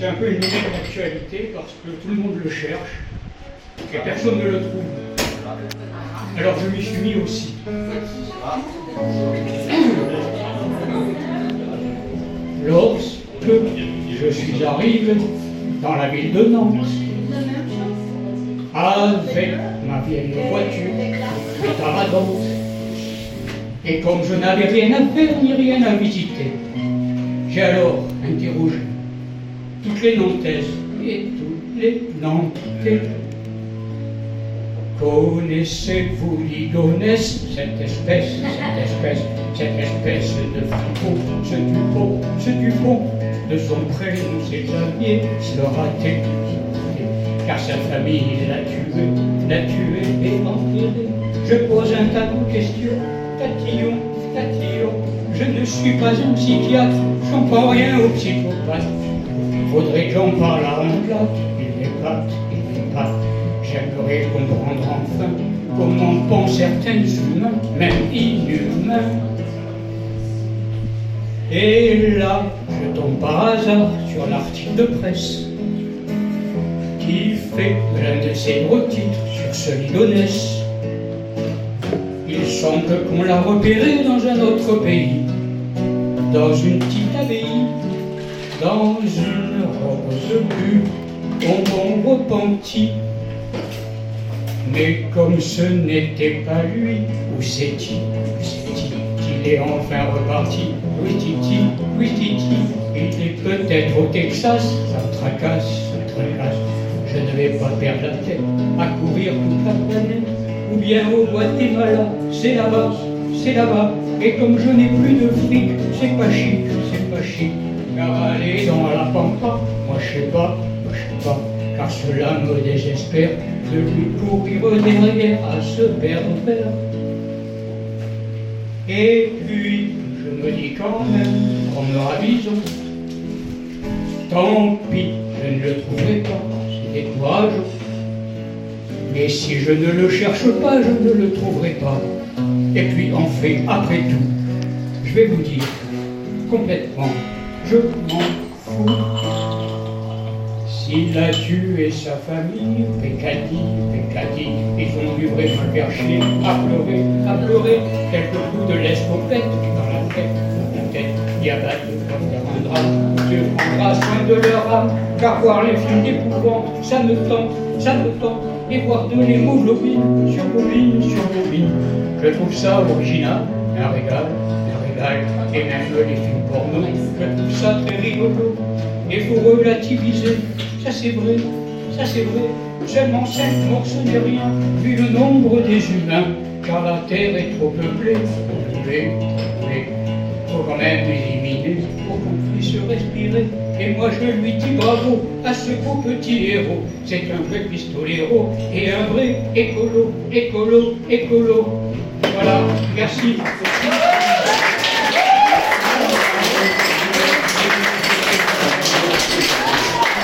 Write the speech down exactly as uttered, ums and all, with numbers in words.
c'est un peu une nouvelle actualité parce que tout le monde le cherche et personne ne le trouve. Alors je m'y suis mis aussi. Lorsque je suis arrivé dans la ville de Nantes, avec ma vieille voiture, taradante, et comme je n'avais rien à faire ni rien à visiter, j'ai alors interrogé toutes les Nantaises et tous les Nantais. Connaissez-vous Ligonesse, cette espèce, cette espèce, cette espèce de fripot, ce dupont, ce dupont, de son prénom c'est Xavier, le raté, car sa famille l'a tué, l'a tué et enterré. Je pose un tas de questions, tatillon, tatillon, je ne suis pas un psychiatre, je comprends rien aux psychopathes. Faudrait que j'en parle à un plat, il épate, il épate. J'aimerais comprendre enfin comment pensent certains humains, même inhumains. Et là, je tombe par hasard sur l'article de presse qui fait l'un de ses gros titres sur ce Ligonesse. Il semble qu'on l'a repéré dans un autre pays, dans une petite abbaye, dans une rose bleue, bonbon repenti. Mais comme ce n'était pas lui, où c'est-il, où c'est-il, qu'il est enfin reparti? Oui, Titi, oui, Titi, il est peut-être au Texas, ça me tracasse, ça me tracasse. Je ne vais pas perdre la tête à courir toute la planète, ou bien au Guatemala, c'est là-bas, c'est là-bas. Et comme je n'ai plus de fric, c'est pas chic, c'est pas chic. Car aller dans la pampa, moi je sais pas, moi je sais pas. Car cela me désespère de lui courir derrière à ce berbère. Et puis, je me dis quand même, en me ravisant, tant pis, je ne le trouverai pas, c'est décourageant. Mais si je ne le cherche pas, je ne le trouverai pas. Et puis, en fait, après tout, je vais vous dire, complètement, je m'en fous. S'il a tué sa famille, Pécadi, Pécadi, ils ont dû vraiment le faire chier, à pleurer, à pleurer, quelques coups de l'escopette, et dans la tête, dans la tête, il y a pas de faire un drame, Dieu prendra soin de leur âme, car voir les films d'épouvante, ça me tente, ça me tente, et voir de l'hémoglobine, sur bobine, sur bobine, je trouve ça original, un régal, un régal, et même les films porno, je trouve ça très rigolo. Il faut relativiser, ça c'est vrai, ça c'est vrai. Seulement cinq morts ce n'est rien, vu le nombre des humains, car la terre est trop peuplée. Mais, mais, faut quand même éliminer pour qu'on puisse respirer. Et moi je lui dis bravo à ce beau petit héros. C'est un vrai pistolero et un vrai écolo, écolo, écolo. Voilà, merci.